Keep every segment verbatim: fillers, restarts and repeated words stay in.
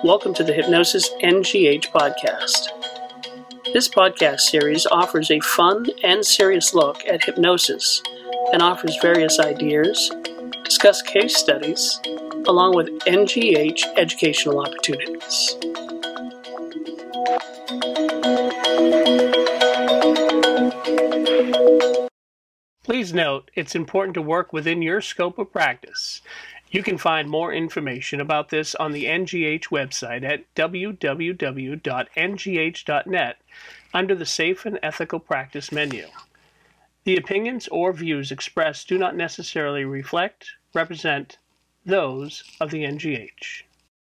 Welcome to the Hypnosis N G H podcast. This podcast series offers a fun and serious look at hypnosis and offers various ideas, discuss case studies, along with N G H educational opportunities. Please note, it's important to work within your scope of practice. You can find more information about this on the N G H website at w w w dot n g h dot net under the Safe and Ethical Practice menu. The opinions or views expressed do not necessarily reflect, represent those of the N G H.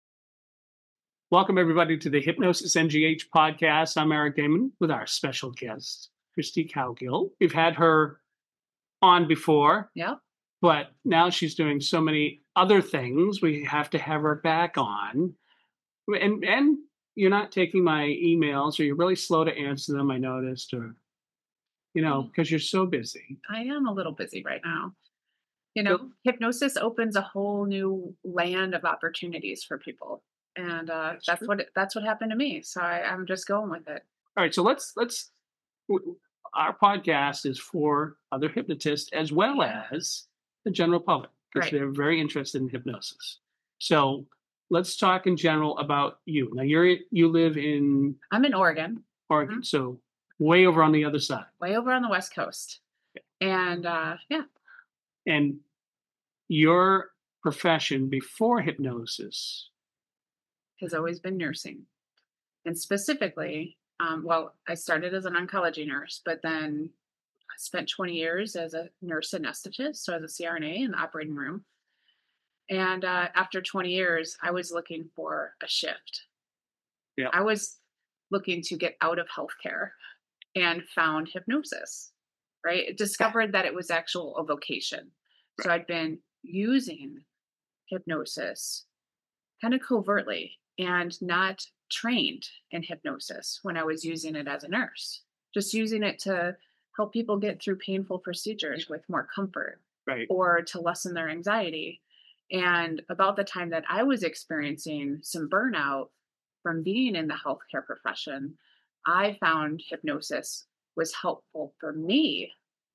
Welcome, everybody, to the Hypnosis N G H podcast. I'm Eric Damon with our special guest, Christy Cowgill. We've had her on before. Yeah. But now she's doing so many other things, we have to have her back on. And and you're not taking my emails, or you're really slow to answer them, I noticed, or, you know, because you're so busy. I am a little busy right now. You know, so, hypnosis opens a whole new land of opportunities for people. And uh, that's, that's what it, that's what happened to me. So I, I'm just going with it. All right. So let's let's our podcast is for other hypnotists as well as the general public, because right. They're very interested in hypnosis. So let's talk in general about you. Now you're you live in I'm in Oregon. Oregon, mm-hmm. So way over on the other side. Way over on the West Coast. Okay. And uh, yeah. And your profession before hypnosis has always been nursing, and specifically, um, well, I started as an oncology nurse, but then I spent twenty years as a nurse anesthetist, so as a C R N A in the operating room. And uh, after twenty years, I was looking for a shift. Yeah. I was looking to get out of healthcare and found hypnosis, right? Discovered that it was actual a vocation. Right. So I'd been using hypnosis kind of covertly and not trained in hypnosis when I was using it as a nurse, just using it to help people get through painful procedures with more comfort, right, or to lessen their anxiety. And about the time that I was experiencing some burnout from being in the healthcare profession, I found hypnosis was helpful for me.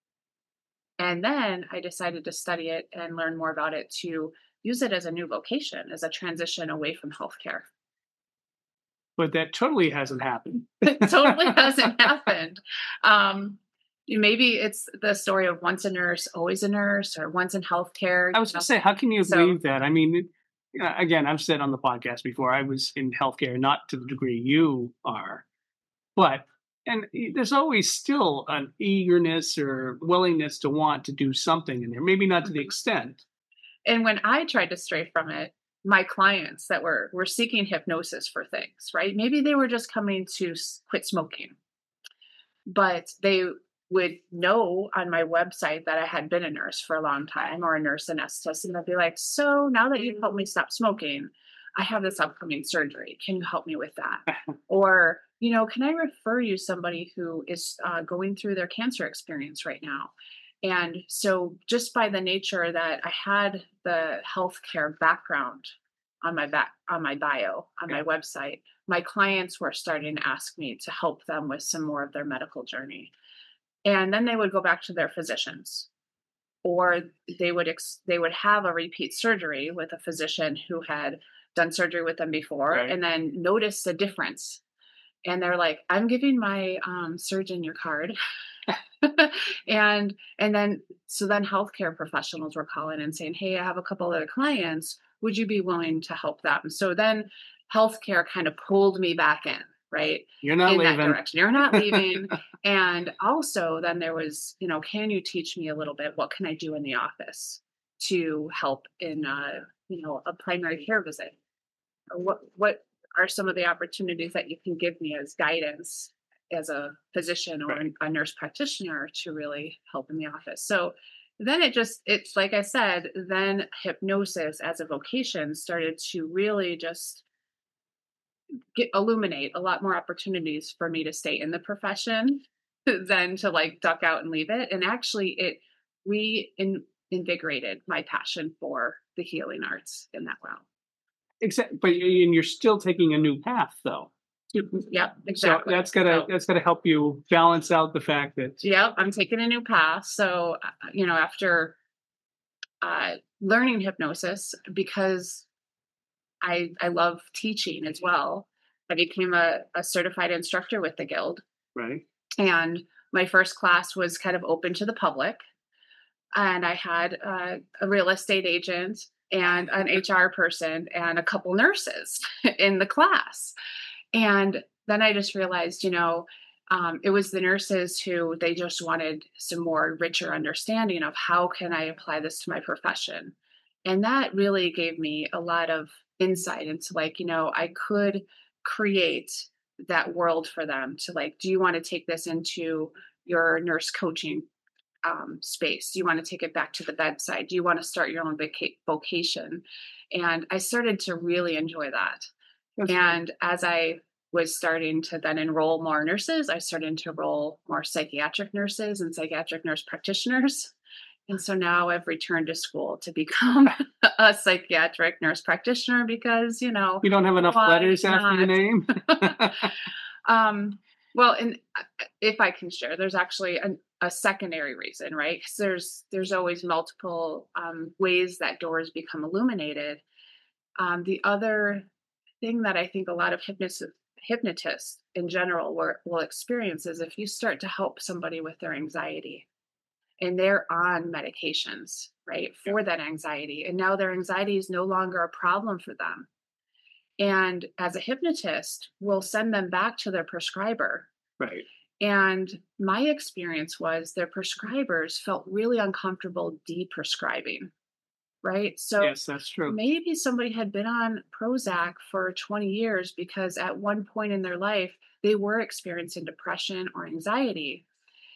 And then I decided to study it and learn more about it to use it as a new vocation, as a transition away from healthcare. But that totally hasn't happened. It totally hasn't happened. Um, Maybe it's the story of once a nurse, always a nurse, or once in healthcare. I was going to say, how can you so, believe that? I mean, again, I've said on the podcast before, I was in healthcare, not to the degree you are, but, and there's always still an eagerness or willingness to want to do something in there, maybe not to the extent. And when I tried to stray from it, my clients that were, were seeking hypnosis for things, right? Maybe they were just coming to quit smoking, but they would know on my website that I had been a nurse for a long time, or a nurse anesthetist, and they'd be like, so now that you've helped me stop smoking, I have this upcoming surgery. Can you help me with that? Or, you know, can I refer you somebody who is uh, going through their cancer experience right now? And so just by the nature that I had the healthcare background on my back, on my bio, on my website, my clients were starting to ask me to help them with some more of their medical journey. And then they would go back to their physicians, or they would ex- they would have a repeat surgery with a physician who had done surgery with them before, right, and then noticed a difference. And they're like, I'm giving my um, surgeon your card. and and then so then healthcare professionals were calling and saying, hey, I have a couple other clients. Would you be willing to help them? So then healthcare kind of pulled me back in. Right. You're not in leaving. That direction. You're not leaving. And also then there was, you know, can you teach me a little bit? What can I do in the office to help in, uh, you know, a primary care visit? Or what, what are some of the opportunities that you can give me as guidance as a physician or right. a nurse practitioner to really help in the office? So then it just, it's like I said, then hypnosis as a vocation started to really just Get, illuminate a lot more opportunities for me to stay in the profession than to like duck out and leave it. And actually it reinvigorated my passion for the healing arts in that realm. Except, but you- and you're still taking a new path, though. Yep, So exactly. that's gonna So, that's gonna help you balance out the fact that yep, I'm taking a new path. So, uh, you know, after uh, learning hypnosis, because I I love teaching as well, I became a, a certified instructor with the guild, right. and my first class was kind of open to the public. And I had uh, a real estate agent and an H R person and a couple nurses in the class. And then I just realized, you know, um, it was the nurses who they just wanted some more richer understanding of how can I apply this to my profession. And that really gave me a lot of insight into like, you know, I could create that world for them to like, do you want to take this into your nurse coaching um, space? Do you want to take it back to the bedside? Do you want to start your own vaca- vocation? And I started to really enjoy that. That's And as I was starting to then enroll more nurses, I started to enroll more psychiatric nurses and psychiatric nurse practitioners. And so now I've returned to school to become a psychiatric nurse practitioner because, you know, you don't have enough why letters after your not? name. um, well, and uh, if I can share, there's actually an, a secondary reason, right? Because there's there's always multiple um, ways that doors become illuminated. Um, the other thing that I think a lot of hypnotists, hypnotists in general will, will experience is if you start to help somebody with their anxiety and they're on medications, right, for that anxiety, and now their anxiety is no longer a problem for them. And as a hypnotist, we'll send them back to their prescriber. Right. And my experience was their prescribers felt really uncomfortable deprescribing, right? So Yes, that's true. maybe somebody had been on Prozac for twenty years because at one point in their life, they were experiencing depression or anxiety.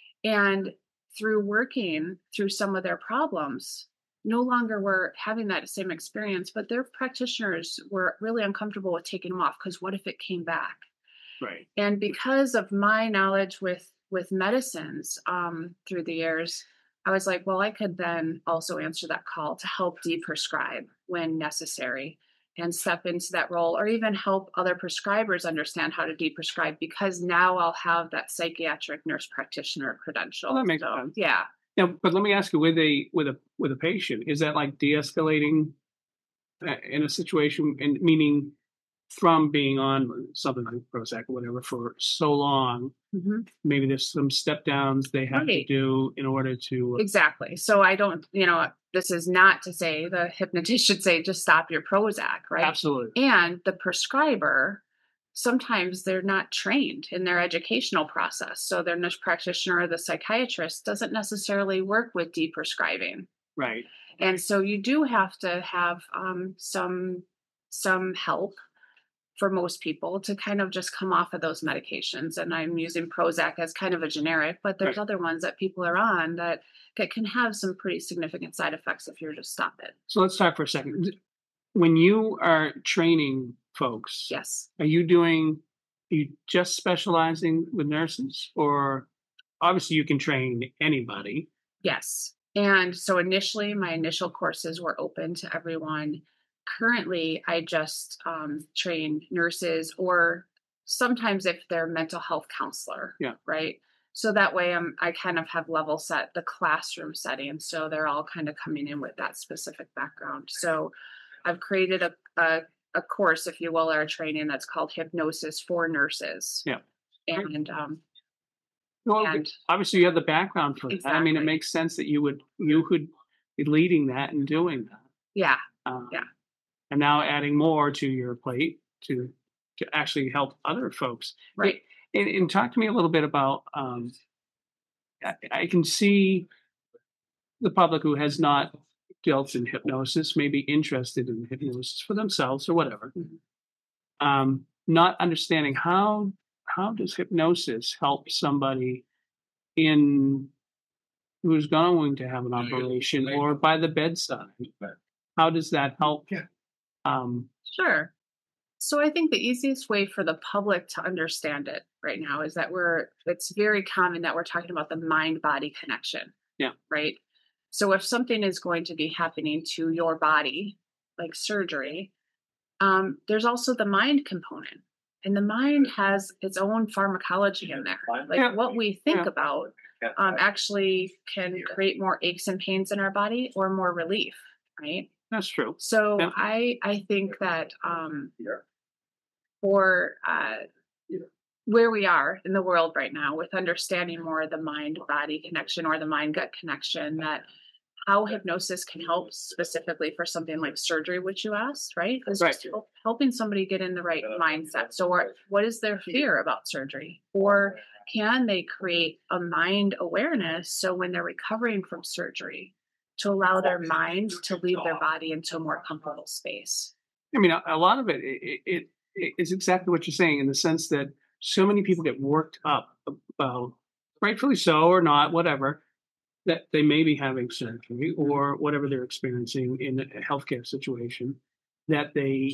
And through working through some of their problems, no longer were having that same experience, but their practitioners were really uncomfortable with taking them off because what if it came back? Right. And because of my knowledge with with medicines um, through the years, I was like, well, I could then also answer that call to help deprescribe when necessary and step into that role, or even help other prescribers understand how to deprescribe because now I'll have that psychiatric nurse practitioner credential. Well, that makes So, sense. yeah. Yeah, but let me ask you, with a with a with a patient, is that like de-escalating uh, in a situation, and meaning from being on something like Prozac or whatever for so long, Mhm. maybe there's some step downs they have to Right. do in order to. Exactly. So I don't, you know, this is not to say the hypnotist should say just stop your Prozac, right? Absolutely. And the prescriber, sometimes they're not trained in their educational process. So their nurse practitioner or the psychiatrist doesn't necessarily work with deprescribing. Right. And so you do have to have um, some some help for most people to kind of just come off of those medications. And I'm using Prozac as kind of a generic, but there's Right. other ones that people are on that, that can have some pretty significant side effects if you're to stop it. So let's talk for a second. When you are training folks, Yes. are you doing, are you just specializing with nurses, or obviously you can train anybody? Yes. And so initially, my initial courses were open to everyone. Currently, I just um, train nurses or sometimes if they're mental health counselor. Yeah. Right. So that way I'm I kind of have level set the classroom setting. So they're all kind of coming in with that specific background. So I've created a, a, a course, if you will, or a training that's called Hypnosis for Nurses. Yeah. And um, Well, and obviously you have the background for that. I mean, it exactly. makes sense that you would you could be leading that and doing that. Yeah. Uh, Yeah. And now adding more to your plate to to actually help other folks. Right. And, and talk to me a little bit about. Um, I, I can see the public who has not dealt in hypnosis may be interested in hypnosis for themselves or whatever. Mhm. Um, not understanding how how does hypnosis help somebody in who's going to have an operation or by the bedside? How does that help? Um, Sure. So I think the easiest way for the public to understand it right now is that we're it's very common that we're talking about the mind body connection. Yeah. Right. So if something is going to be happening to your body, like surgery, Um, there's also the mind component, and the mind has its own pharmacology in there. Like Yeah. what we think Yeah. about um, actually can create more aches and pains in our body or more relief, right? That's true. So Yeah. I I think that um, for uh, where we are in the world right now, with understanding more of the mind body connection or the mind gut connection, that how hypnosis can help specifically for something like surgery, which you asked, right? Is Right. just help, helping somebody get in the right mindset. So, what, what is their fear about surgery? Or can they create a mind awareness so when they're recovering from surgery, to allow their mind to leave their body into a more comfortable space? I mean, a, a lot of it, it, it, it is exactly what you're saying in the sense that so many people get worked up about, rightfully so or not, whatever, that they may be having surgery or whatever they're experiencing in a healthcare situation, that they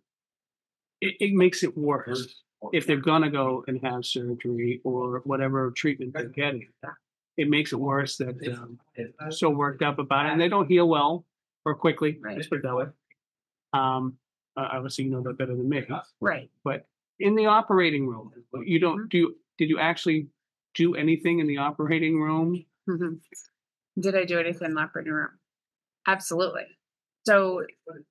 it, it makes it worse if they're gonna go and have surgery or whatever treatment they're getting. It makes it worse that um, they're so worked up about it and they don't heal well or quickly. Right. Let's put it that way. Um, uh, obviously, you know that better than me. Right. But in the operating room, you don't do. Did you actually do anything in the operating room? Mm-hmm. Did I do anything in the operating room? Absolutely. So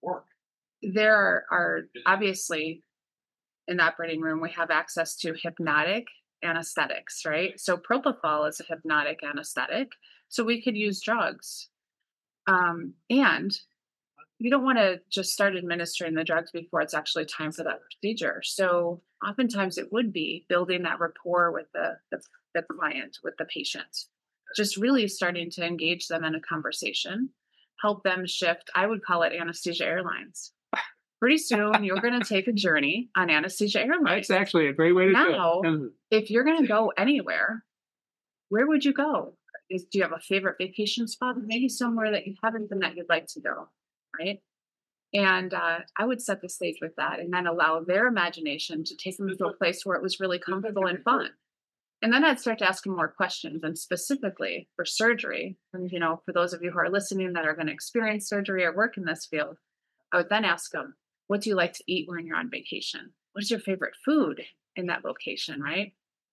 there are, are obviously in the operating room, we have access to hypnotic anesthetics, right? So propofol is a hypnotic anesthetic. So we could use drugs. Um, and you don't want to just start administering the drugs before it's actually time for that procedure. So oftentimes it would be building that rapport with the, the, the client, with the patient, just really starting to engage them in a conversation, help them shift. I would call it anesthesia airlines. Pretty soon you're going to take a journey on anesthesia airlines. That's actually a great way to Now, do it. if you're going to go anywhere, where would you go? Is, do you have a favorite vacation spot? Maybe somewhere that you haven't been that you'd like to go, right? And uh, I would set the stage with that and then allow their imagination to take them to a place where it was really comfortable and fun. And then I'd start to ask them more questions. And specifically for surgery, and you know, for those of you who are listening that are going to experience surgery or work in this field, I would then ask them, what do you like to eat when you're on vacation? What is your favorite food in that location, right?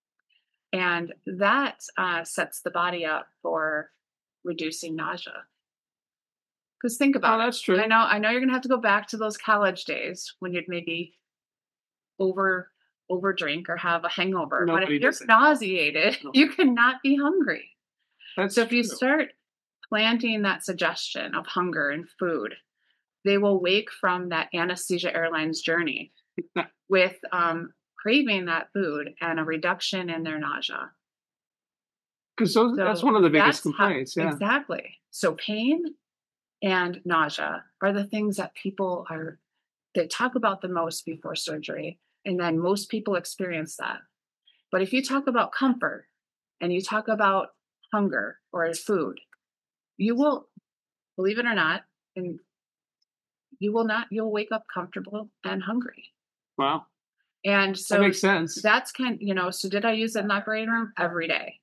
And that uh, sets the body up for reducing nausea. Because think about Oh, it. that's true. I know, I know you're gonna have to go back to those college days when you'd maybe over over drink or have a hangover. But Nobody if you're does it. nauseated, No. you cannot be hungry. That's So if you true. start planting that suggestion of hunger and food, they will wake from that anesthesia airlines journey with um, craving that food and a reduction in their nausea. Because those that's So one of the biggest that's how, complaints. Yeah. exactly. So pain and nausea are the things that people are they talk about the most before surgery, and then most people experience that. But if you talk about comfort and you talk about hunger or food, you will, believe it or not, and you will not, you'll wake up comfortable and hungry. Wow. And That so makes sense. that's kind, you know, so did I use it in the operating room? Every day.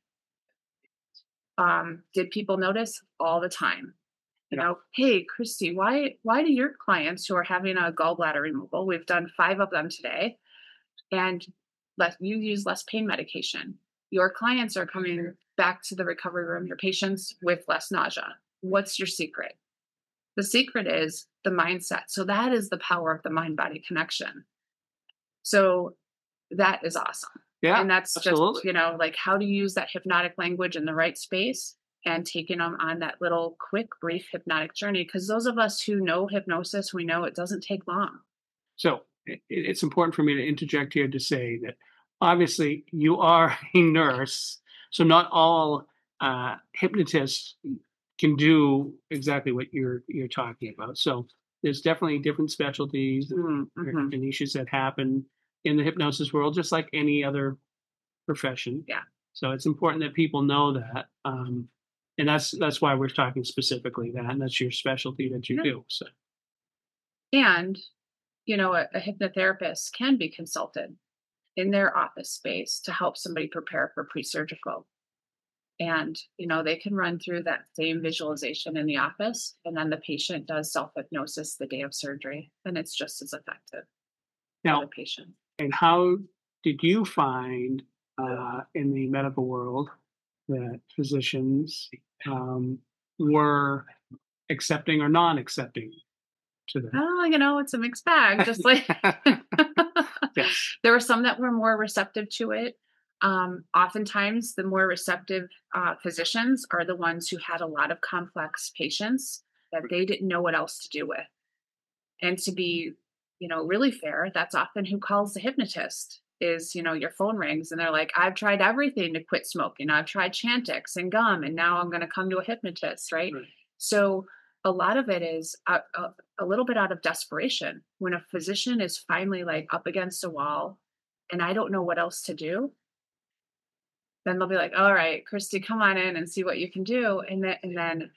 Um, did people notice? All the time. You Yeah. know, hey, Christy, why why do your clients who are having a gallbladder removal, we've done five of them today, and let you use less pain medication. Your clients are coming back to the recovery room, your patients with less nausea. What's your secret? The secret is the mindset. So that is the power of the mind body connection. So that is awesome. Yeah. And that's absolutely. just, you know, like how to use that hypnotic language in the right space and taking them on that little quick, brief hypnotic journey. Because those of us who know hypnosis, we know it doesn't take long. So it, it's important for me to interject here to say that obviously you are a nurse, so not all uh, hypnotists can do exactly what you're you're talking about. So there's definitely different specialties Mm-hmm. and niches that happen in the hypnosis world, just like any other profession. Yeah. So it's important that people know that, um, and that's that's why we're talking specifically that, and that's your specialty that you Yeah. do. So And, you know, a, a hypnotherapist can be consulted in their office space to help somebody prepare for pre surgical. And, you know, they can run through that same visualization in the office, and then the patient does self hypnosis the day of surgery, and it's just as effective for the Now, patient. and how did you find uh, in the medical world that physicians um, were accepting or non-accepting to that? Oh, you know, it's a mixed bag, just like Yes. there were some that were more receptive to it. Um, oftentimes, the more receptive uh, physicians are the ones who had a lot of complex patients that they didn't know what else to do with. And to be, you know, really fair, that's often who calls the hypnotist is, you know, your phone rings and they're like, I've tried everything to quit smoking. I've tried Chantix and gum, and now I'm going to come to a hypnotist, right? Right. So a lot of it is a, a, a little bit out of desperation. When a physician is finally like up against a wall and I don't know what else to do, then they'll be like, all right, Christy, come on in and see what you can do. And then, and then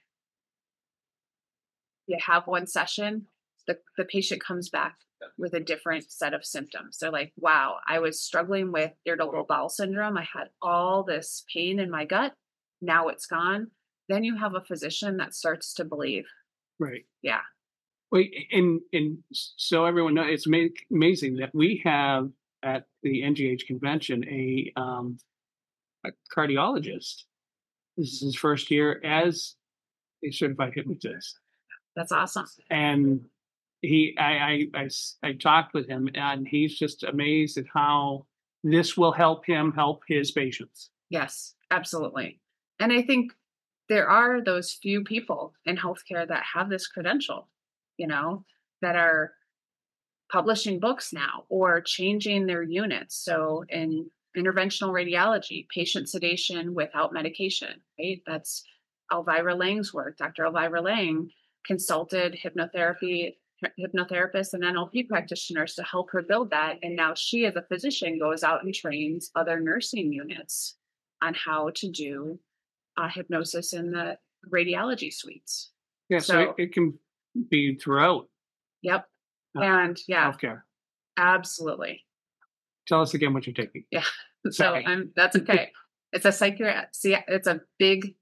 you have one session, the, the patient comes back with a different set of symptoms. They're like, wow, I was struggling with irritable bowel syndrome. I had all this pain in my gut. Now it's gone. Then you have a physician that starts to believe. Right. Yeah. Wait, and and so everyone knows it's ama- amazing that we have at the N G H convention a um, a cardiologist. This is his first year as a certified hypnotist, That's awesome. and he I, I I s- I talked with him, and he's just amazed at how this will help him help his patients. Yes, absolutely. And I think there are those few people in healthcare that have this credential, you know, that are publishing books now or changing their units. So in interventional radiology, patient sedation without medication, right? That's Elvira Lang's work. Doctor Elvira Lang consulted hypnotherapy hypnotherapists and N L P practitioners to help her build that. And now she, as a physician, goes out and trains other nursing units on how to do uh, hypnosis in the radiology suites. Yeah, so it, So, it can be throughout yep. uh, And yeah, healthcare. absolutely. Tell us again what you're taking. Yeah. So Sorry. I'm that's okay. It's a psychiatric. See, it's a big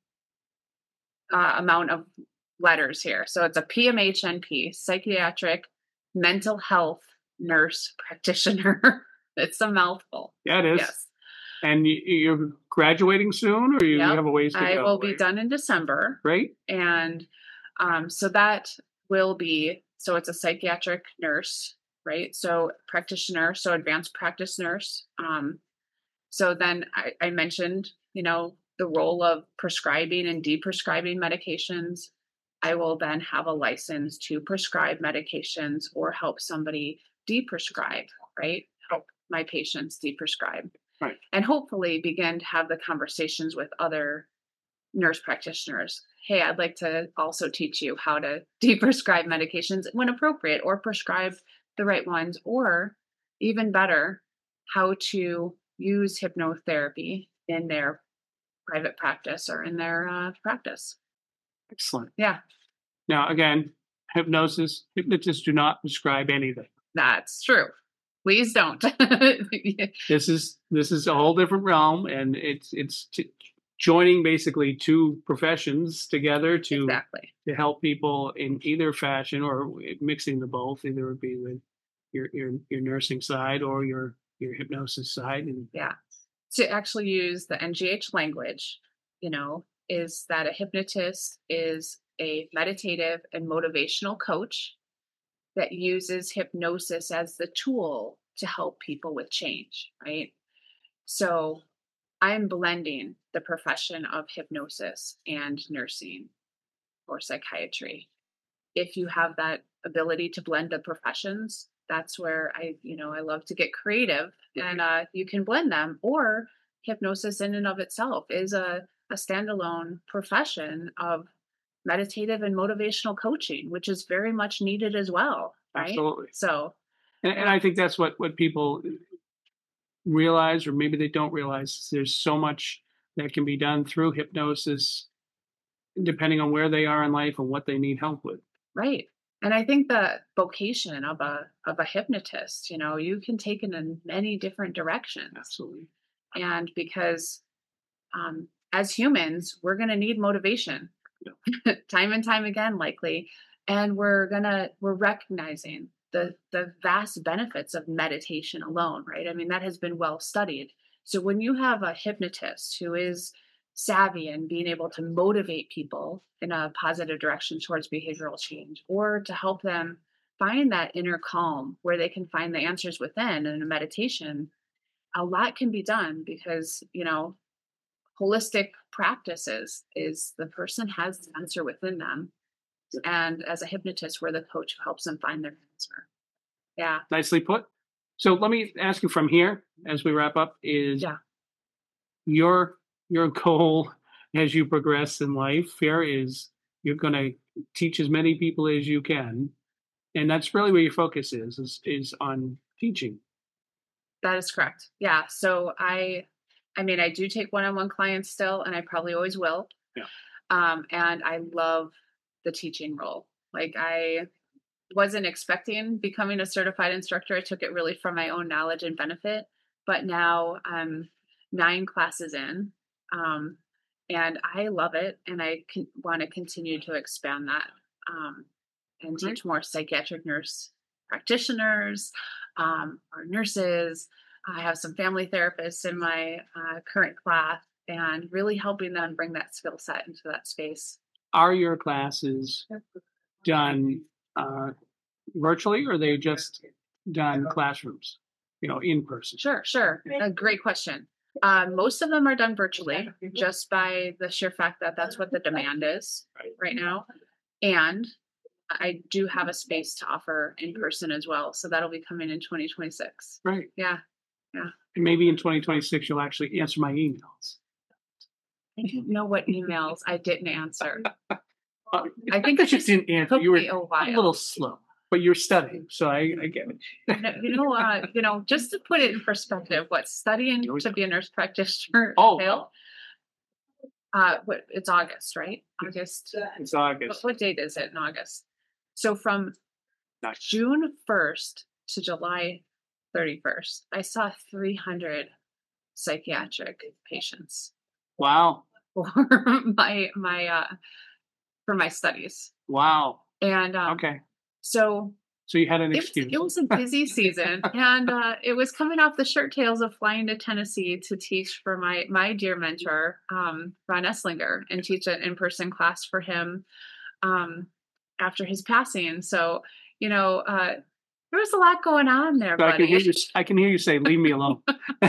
uh, amount of letters here. So it's a P M H N P, psychiatric mental health nurse practitioner. It's a mouthful. Yeah, it is. Yes. And you, you're graduating soon, or you, you Yep. have a ways to I go? will be done in December. Great. And um, so that will be, so it's a psychiatric nurse, right? So practitioner, so advanced practice nurse. Um, so then I, I mentioned, you know, the role of prescribing and deprescribing medications. I will then have a license to prescribe medications or help somebody deprescribe, right? Help my patients deprescribe. Right. And hopefully begin to have the conversations with other nurse practitioners. Hey, I'd like to also teach you how to deprescribe medications when appropriate or prescribe the right ones, or even better, how to use hypnotherapy in their private practice or in their uh, practice. Excellent. Yeah, Now, again, hypnosis, hypnotists do not prescribe anything. that's true. Please don't. This is this is a whole different realm, and it's it's t- joining basically two professions together to Exactly. to help people in either fashion, or mixing the both. Either it be with your your your nursing side or your your hypnosis side, and Yeah. To actually use the N G H language, you know, is that a hypnotist is a meditative and motivational coach that uses hypnosis as the tool to help people with change, right? So I'm blending the profession of hypnosis and nursing or psychiatry. If you have that ability to blend the professions, that's where I, you know, I love to get creative, and uh, you can blend them. Or hypnosis in and of itself is a, a standalone profession of meditative and motivational coaching, which is very much needed as well. Right. absolutely. So, And, and yeah, I think that's what what people realize, or maybe they don't realize. There's so much that can be done through hypnosis, depending on where they are in life and what they need help with. right. And I think the vocation of a of a hypnotist, you know, you can take it in many different directions. Absolutely. And because um, as humans, we're going to need motivation time and time again, likely. And we're going to, we're recognizing the, the vast benefits of meditation alone, right? I mean, that has been well studied. So when you have a hypnotist who is savvy and being able to motivate people in a positive direction towards behavioral change, or to help them find that inner calm where they can find the answers within in a meditation, a lot can be done because, you know, holistic practices is the person has the answer within them. And as a hypnotist, we're the coach who helps them find their answer. Yeah. Nicely put. So let me ask you from here as we wrap up is Yeah. your your goal as you progress in life here is you're going to teach as many people as you can. And that's really where your focus is, is, is on teaching. That is correct. Yeah. So I, I mean, I do take one-on-one clients still, and I probably always will. Yeah. Um, and I love the teaching role. Like I wasn't expecting becoming a certified instructor. I took it really from my own knowledge and benefit, but now I'm nine classes in, um, and I love it. And I can, want to continue to expand that, um, and Great. teach more psychiatric nurse practitioners, um, or nurses. I have some family therapists in my uh, current class, and really helping them bring that skill set into that space. Are your classes done uh, virtually, or are they just done classrooms, you know, in person? Sure, sure. A great question. Uh, most of them are done virtually, just by the sheer fact that that's what the demand is right now. And I do have a space to offer in person as well. So that'll be coming in twenty twenty-six. Right. Yeah. Yeah. And maybe in twenty twenty-six, you'll actually answer my emails. I don't know what emails I didn't answer. Uh, I think that it you just didn't answer. took You were me a a while. little slow, but you're studying, so I, I get it. You know, you know, uh, you know, just to put it in perspective, what studying You always- to be a nurse practitioner Oh, entailed, uh, what it's August, right? August. it's What, August. what date is it in August? So from Nice. June first to July thirty-first, I saw three hundred psychiatric patients Wow. for my my uh for my studies. Wow. And um Okay. so So you had an it was, excuse. it was a busy season, and uh, it was coming off the shirt tails of flying to Tennessee to teach for my my dear mentor, um, Ron Esslinger, and teach an in person class for him um, after his passing. So, you know, uh, there was a lot going on there, So I can hear buddy. you. I can hear you say, "Leave me alone."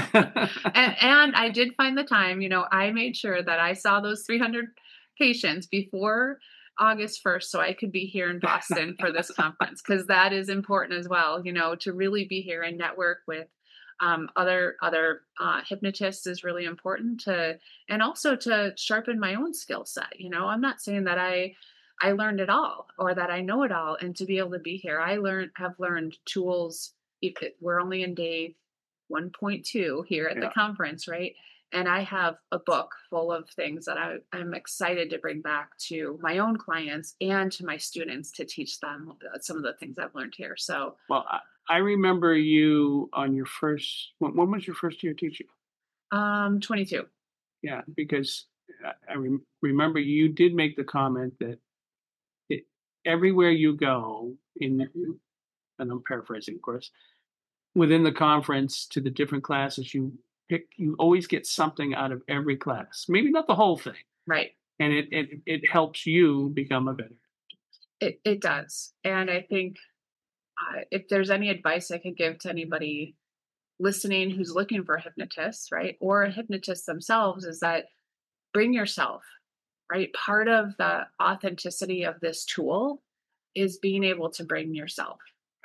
and and I did find the time. You know, I made sure that I saw those three hundred patients before August first, so I could be here in Boston for this conference, because that is important as well. You know, to really be here and network with um, other other uh, hypnotists is really important to, and also to sharpen my own skill set. You know, I'm not saying that I I learned it all or that I know it all, and to be able to be here, I learned have learned tools. If it, we're only in day one point two here at Yeah. the conference, right? And I have a book full of things that I, I'm excited to bring back to my own clients and to my students to teach them some of the things I've learned here. So, Well, I, I remember you on your first. When, when was your first year teaching? um, twenty-two. Yeah, because I, I rem- remember you did make the comment that it, everywhere you go in, and I'm paraphrasing, of course, within the conference to the different classes, you pick, you always get something out of every class. Maybe not the whole thing, Right. and it it, it helps you become a better. It, it does. And I think uh, if there's any advice I could give to anybody listening who's looking for a hypnotist, right, or a hypnotist themselves, is that bring yourself, right? Part of the authenticity of this tool is being able to bring yourself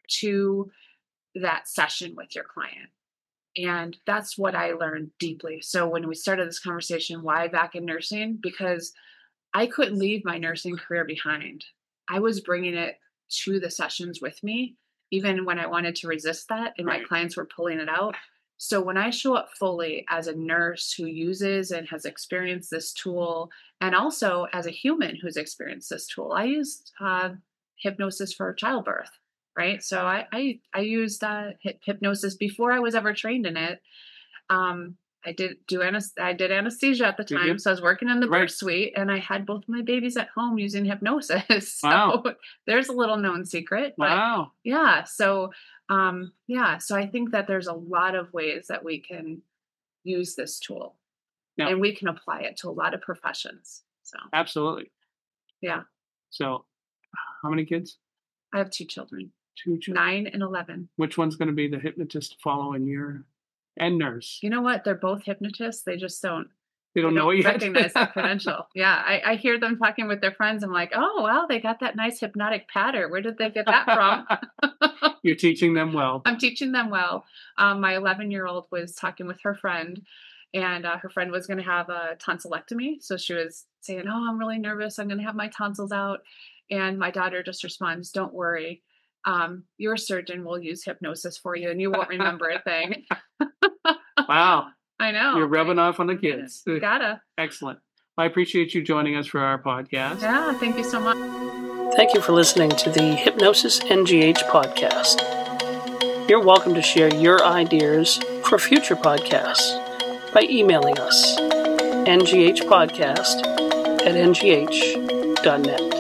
to that session with your client. And that's what I learned deeply. So when we started this conversation, why back in nursing? Because I couldn't leave my nursing career behind. I was bringing it to the sessions with me, even when I wanted to resist that, and my Right. clients were pulling it out. So when I show up fully as a nurse who uses and has experienced this tool, and also as a human who's experienced this tool, I used uh, hypnosis for childbirth, right? So I I, I used uh, hypnosis before I was ever trained in it. Um, I did do anesthesia. I did anesthesia at the Did time, you? so I was working in the Right. birth suite, and I had both my babies at home using hypnosis. So Wow. there's a little known secret. But Wow. yeah, so um, yeah, so I think that there's a lot of ways that we can use this tool, Yeah. and we can apply it to a lot of professions. So Absolutely. yeah, So, how many kids? I have two children, Two children. nine and eleven. Which one's going to be the hypnotist to follow in your and nurse? You know what? They're both hypnotists. They just don't. They don't They know don't yet. recognize that credential. Yeah, I, I hear them talking with their friends. I'm like, oh, wow, they got that nice hypnotic patter. Where did they get that from? You're teaching them well. I'm teaching them well. Um, my eleven-year-old was talking with her friend, and uh, her friend was going to have a tonsillectomy. So she was saying, oh, I'm really nervous. I'm going to have my tonsils out. And my daughter just responds, don't worry. Um, your surgeon will use hypnosis for you, and you won't remember a thing. Wow. I know. You're rubbing off on the kids. You gotta. Excellent. I appreciate you joining us for our podcast. Yeah, thank you so much. Thank you for listening to the Hypnosis N G H podcast. You're welcome to share your ideas for future podcasts by emailing us, n g h podcast at n g h dot net.